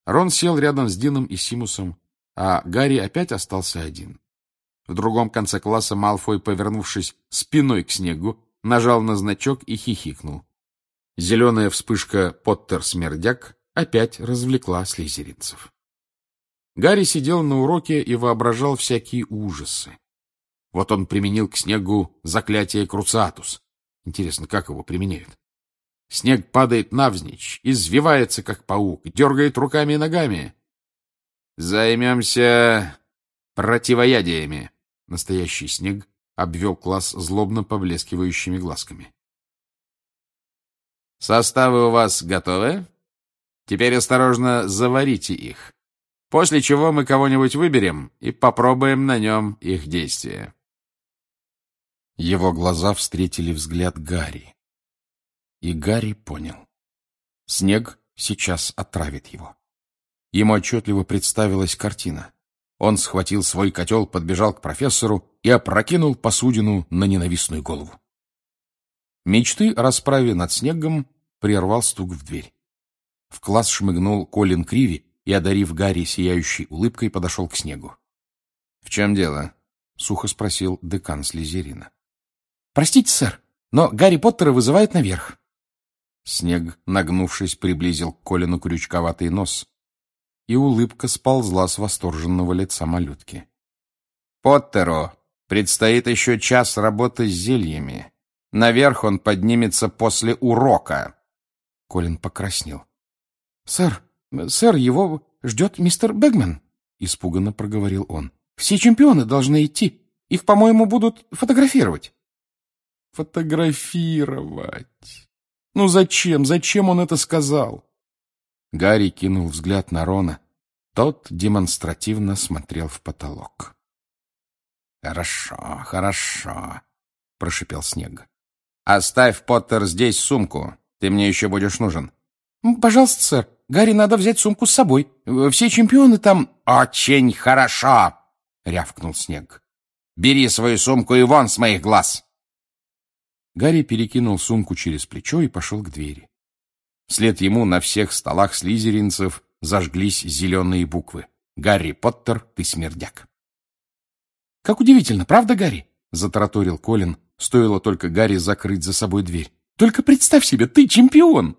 Рон сел рядом с Дином и Симусом, а Гарри опять остался один. В другом конце класса Малфой, повернувшись спиной к Снеггу, нажал на значок и хихикнул. Зеленая вспышка «Поттер-смердяк» опять развлекла слизеринцев. Гарри сидел на уроке и воображал всякие ужасы. Вот он применил к Снеггу заклятие Круциатус. Интересно, как его применяют? Снег падает навзничь, извивается, как паук, дергает руками и ногами. «Займемся противоядиями». Настоящий Снег обвел класс злобно поблескивающими глазками. «Составы у вас готовы? Теперь осторожно заварите их, после чего мы кого-нибудь выберем и попробуем на нем их действие». Его глаза встретили взгляд Гарри. И Гарри понял. Снег сейчас отравит его. Ему отчетливо представилась картина. Он схватил свой котел, подбежал к профессору и опрокинул посудину на ненавистную голову. Мечты о расправе над Снеггом прервал стук в дверь. В класс шмыгнул Колин Криви и, одарив Гарри сияющей улыбкой, подошел к Снеггу. — В чем дело? — сухо спросил декан Слизерина. — Простите, сэр, но Гарри Поттера вызывают наверх. Снег, нагнувшись, приблизил к Колину крючковатый нос, и улыбка сползла с восторженного лица малютки. — Поттеру предстоит еще час работы с зельями. Наверх он поднимется после урока. Колин покраснел. — Сэр, его ждет мистер Бэгман, — испуганно проговорил он. — Все чемпионы должны идти. Их, по-моему, будут фотографировать. — Фотографировать? Ну зачем? Зачем он это сказал? Гарри кинул взгляд на Рона. Тот демонстративно смотрел в потолок. — Хорошо, хорошо, — прошипел Снег. — Оставь, Поттер, здесь сумку. Ты мне еще будешь нужен. — Пожалуйста, сэр. Гарри надо взять сумку с собой. Все чемпионы там... — Очень хорошо, — рявкнул Снег. — Бери свою сумку и вон с моих глаз. Гарри перекинул сумку через плечо и пошел к двери. Вслед ему на всех столах слизеринцев зажглись зеленые буквы. «Гарри Поттер, ты смердяк». «Как удивительно, правда, Гарри?» — затараторил Колин. Стоило только Гарри закрыть за собой дверь. «Только представь себе, ты чемпион!»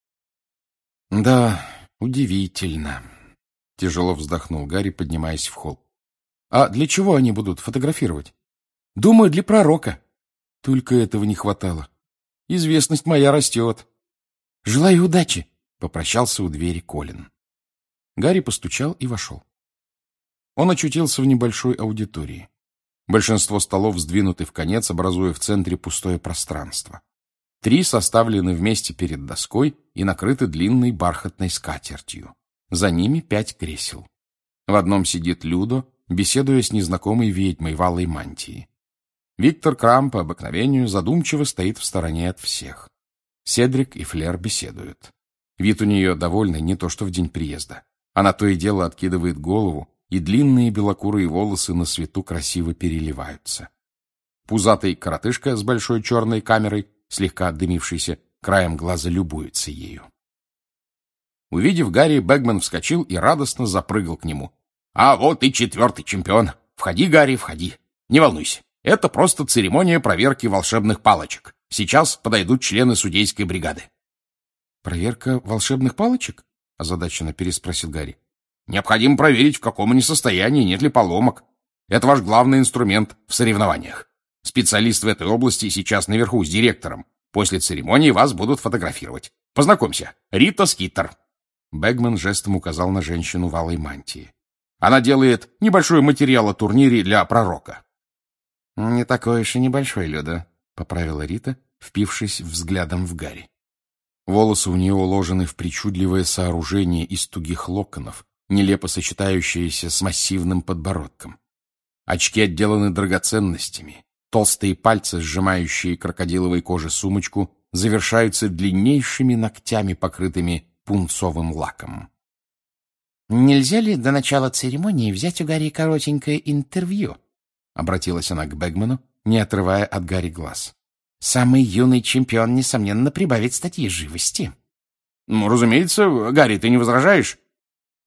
«Да, удивительно», — тяжело вздохнул Гарри, поднимаясь в холл. «А для чего они будут фотографировать?» «Думаю, для пророка». Только этого не хватало. Известность моя растет. «Желаю удачи», — попрощался у двери Колин. Гарри постучал и вошел. Он очутился в небольшой аудитории. Большинство столов сдвинуты вконец, образуя в центре пустое пространство. 3 составлены вместе перед доской и накрыты длинной бархатной скатертью. За ними 5 кресел. В одном сидит Людо, беседуя с незнакомой ведьмой в алой мантии. Виктор Крам по обыкновению задумчиво стоит в стороне от всех. Седрик и Флер беседуют. Вид у нее довольный, не то что в день приезда. Она то и дело откидывает голову, и длинные белокурые волосы на свету красиво переливаются. Пузатый коротышка с большой черной камерой, слегка дымившийся, краем глаза любуется ею. Увидев Гарри, Бэгман вскочил и радостно запрыгал к нему. — А вот и 4-й чемпион. Входи, Гарри, входи. Не волнуйся. Это просто церемония проверки волшебных палочек. Сейчас подойдут члены судейской бригады. — Проверка волшебных палочек? — озадаченно переспросил Гарри. — Необходимо проверить, в каком они состоянии, нет ли поломок. Это ваш главный инструмент в соревнованиях. Специалист в этой области сейчас наверху с директором. После церемонии вас будут фотографировать. Познакомься, Рита Скиттер. Бэгман жестом указал на женщину в алой мантии. Она делает небольшой материал о турнире для пророка. — Не такой уж и небольшой, Люда, — поправила Рита, впившись взглядом в Гарри. Волосы у нее уложены в причудливое сооружение из тугих локонов, нелепо сочетающееся с массивным подбородком. Очки отделаны драгоценностями. Толстые пальцы, сжимающие крокодиловой кожи сумочку, завершаются длиннейшими ногтями, покрытыми пунцовым лаком. — Нельзя ли до начала церемонии взять у Гарри коротенькое интервью? — обратилась она к Бэгману, не отрывая от Гарри глаз. — Самый юный чемпион, несомненно, прибавит статьи живости. — Ну, разумеется, Гарри, ты не возражаешь?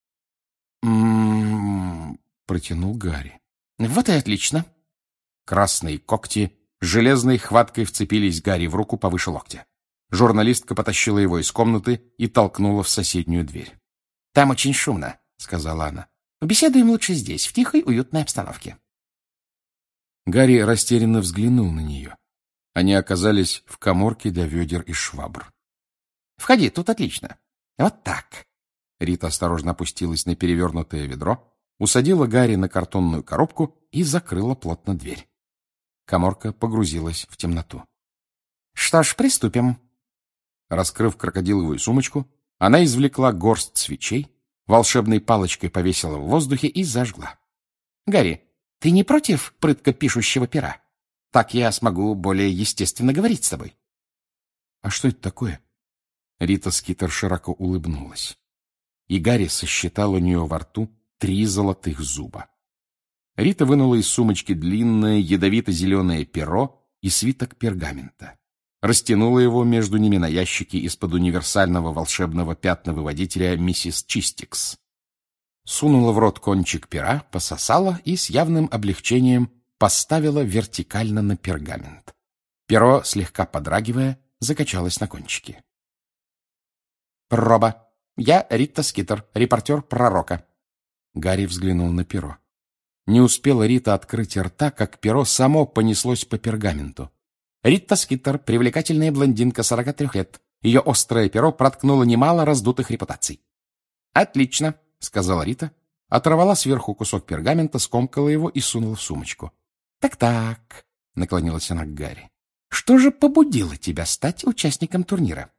протянул Гарри. Вот и отлично. Красные когти железной хваткой вцепились Гарри в руку повыше локтя. Журналистка потащила его из комнаты и толкнула в соседнюю дверь. «Там очень шумно», — сказала она. «Беседуем лучше здесь, в тихой, уютной обстановке». Гарри растерянно взглянул на нее. Они оказались в каморке для ведер и швабр. «Входи, тут отлично. Вот так». Рита осторожно опустилась на перевернутое ведро, усадила Гарри на картонную коробку и закрыла плотно дверь. Каморка погрузилась в темноту. «Что ж, приступим». Раскрыв крокодиловую сумочку, она извлекла горсть свечей, волшебной палочкой повесила в воздухе и зажгла. «Гарри, ты не против прытко пишущего пера? Так я смогу более естественно говорить с тобой». «А что это такое?» Рита Скитер широко улыбнулась. И Гарри сосчитал у нее во рту 3 золотых зуба. Рита вынула из сумочки длинное ядовито-зеленое перо и свиток пергамента. Растянула его между ними на ящике из-под универсального волшебного пятновыводителя миссис Чистикс. Сунула в рот кончик пера, пососала и с явным облегчением поставила вертикально на пергамент. Перо, слегка подрагивая, закачалось на кончике. «Проба. Я Рита Скитер, репортер «Пророка». Гарри взглянул на перо. Не успела Рита открыть рта, как перо само понеслось по пергаменту. Рита Скитер, привлекательная блондинка 43 лет. Ее острое перо проткнуло немало раздутых репутаций. «Отлично», — сказала Рита, оторвала сверху кусок пергамента, скомкала его и сунула в сумочку. «Так-так», — наклонилась она к Гарри. «Что же побудило тебя стать участником турнира?»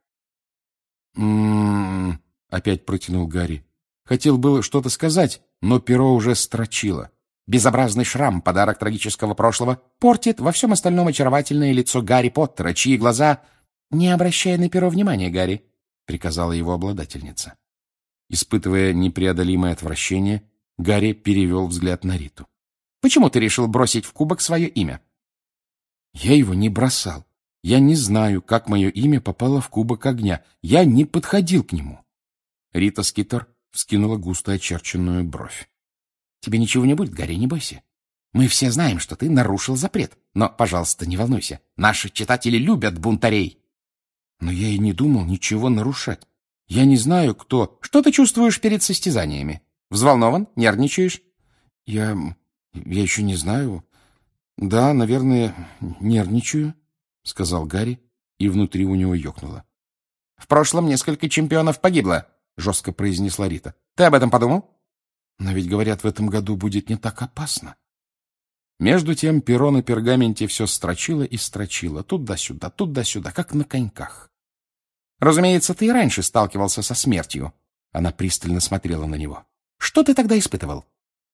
Опять протянул Гарри. Хотел было что-то сказать, но перо уже строчило. Безобразный шрам, подарок трагического прошлого, портит во всем остальном очаровательное лицо Гарри Поттера, чьи глаза... «Не обращай на перо внимания, Гарри», — приказала его обладательница. Испытывая непреодолимое отвращение, Гарри перевел взгляд на Риту. «Почему ты решил бросить в кубок свое имя?» «Я его не бросал. Я не знаю, как мое имя попало в кубок огня. Я не подходил к нему». Рита Скитер вскинула густо очерченную бровь. «Тебе ничего не будет, Гарри, не бойся. Мы все знаем, что ты нарушил запрет. Но, пожалуйста, не волнуйся. Наши читатели любят бунтарей». «Но я и не думал ничего нарушать. Я не знаю, кто...» «Что ты чувствуешь перед состязаниями? Взволнован? Нервничаешь?» Я еще не знаю. Да, наверное, нервничаю», — сказал Гарри, и внутри у него ёкнуло. «В прошлом несколько чемпионов погибло», — жестко произнесла Рита. «Ты об этом подумал?» «Но ведь, говорят, в этом году будет не так опасно». Между тем перо на пергаменте все строчило и строчило, туда-сюда, как на коньках. «Разумеется, ты и раньше сталкивался со смертью». Она пристально смотрела на него. «Что ты тогда испытывал?»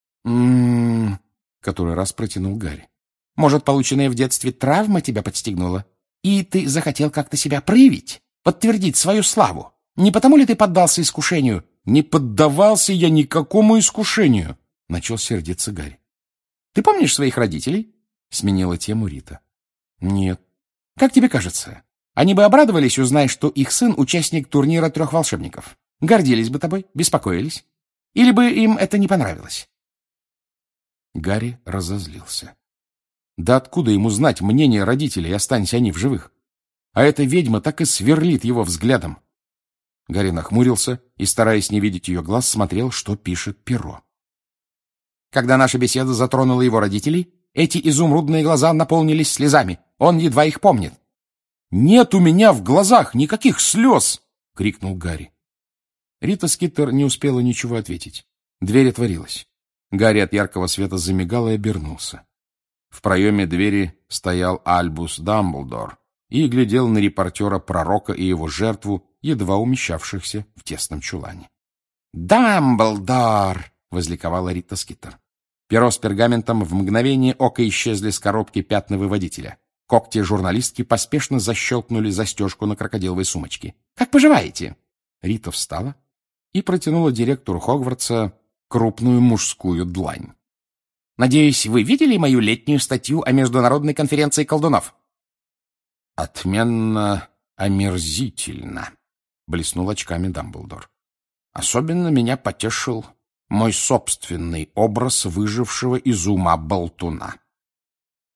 Который раз протянул Гарри. «Может, полученная в детстве травма тебя подстегнула? И ты захотел как-то себя проявить, подтвердить свою славу? Не потому ли ты поддался искушению?» «Не поддавался я никакому искушению», — начал сердиться Гарри. «Ты помнишь своих родителей?» — сменила тему Рита. «Нет». «Как тебе кажется, они бы обрадовались, узнав, что их сын — участник турнира 3 волшебников? Гордились бы тобой, беспокоились? Или бы им это не понравилось?» Гарри разозлился. Да откуда ему знать мнение родителей, останься они в живых? А эта ведьма так и сверлит его взглядом. Гарри нахмурился и, стараясь не видеть ее глаз, смотрел, что пишет перо. «Когда наша беседа затронула его родителей, эти изумрудные глаза наполнились слезами. Он едва их помнит». «Нет у меня в глазах никаких слез!» — крикнул Гарри. Рита Скитер не успела ничего ответить. Дверь отворилась. Гарри от яркого света замигал и обернулся. В проеме двери стоял Альбус Дамблдор и глядел на репортера Пророка и его жертву, едва умещавшихся в тесном чулане. «Дамблдор!» — возликовала Рита Скитер. Перо с пергаментом в мгновение ока исчезли с коробки пятновыводителя. Когти журналистки поспешно защелкнули застежку на крокодиловой сумочке. «Как поживаете?» Рита встала и протянула директору Хогвартса крупную мужскую длань. «Надеюсь, вы видели мою летнюю статью о международной конференции колдунов?» «Отменно омерзительно», — блеснул очками Дамблдор. «Особенно меня потешил Мой собственный образ выжившего из ума болтуна.